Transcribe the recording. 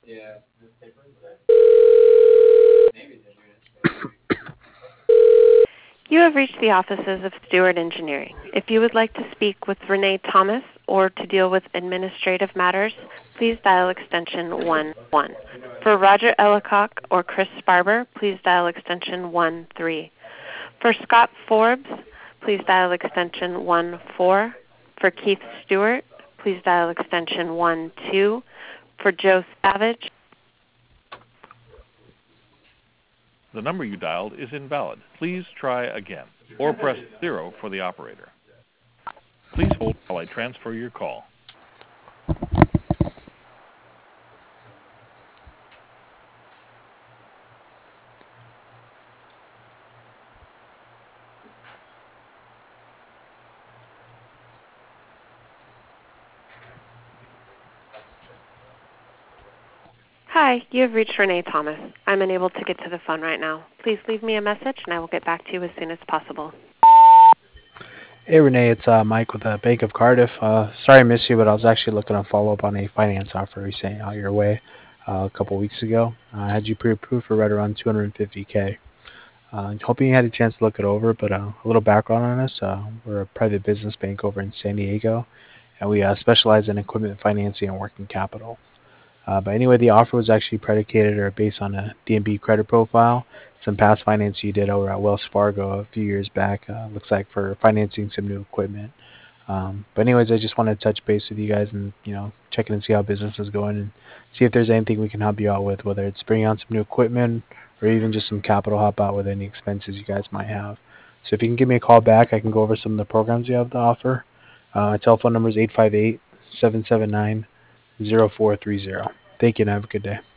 You have reached the offices of Stewart Engineering. If you would like to speak with Renee Thomas or to deal with administrative matters, please dial extension 11. For Roger Ellicock or Chris Sparber, please dial extension 13. For Scott Forbes, please dial extension 14. For Keith Stewart, please dial extension 12. For Joe Savage. The number you dialed is invalid. Please try again, or press 0 for the operator. Please hold while I transfer your call. Hi, you have reached Renee Thomas. I'm unable to get to the phone right now. Please leave me a message and I will get back to you as soon as possible. Hey Renee, it's Mike with the Bank of Cardiff. Sorry I missed you, but I was actually looking to follow up on a finance offer we sent out your way a couple weeks ago. I had you pre-approved for right around 250K. Hoping you had a chance to look it over, but a little background on us. We're a private business bank over in San Diego, and we specialize in equipment financing and working capital. But anyway, the offer was actually predicated or based on a DNB credit profile, some past finance you did over at Wells Fargo a few years back. Looks like for financing some new equipment. But anyways, I just wanted to touch base with you guys and check in and see how business is going and see if there's anything we can help you out with, whether it's bringing on some new equipment or even just some capital help out with any expenses you guys might have. So if you can give me a call back, I can go over some of the programs you have to offer. My telephone number is 858-779-0430. Thank you and have a good day.